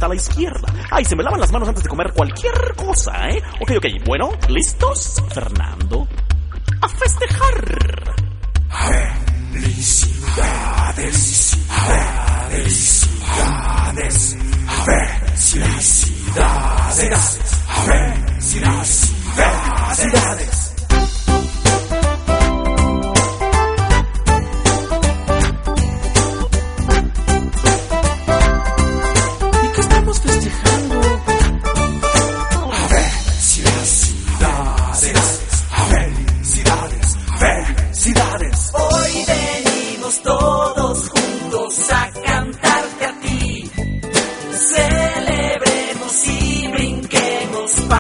a la izquierda. Ay, se me lavan las manos antes de comer cualquier cosa, ¿eh? Ok, bueno, ¿listos? Fernando, a festejar. Felicidades.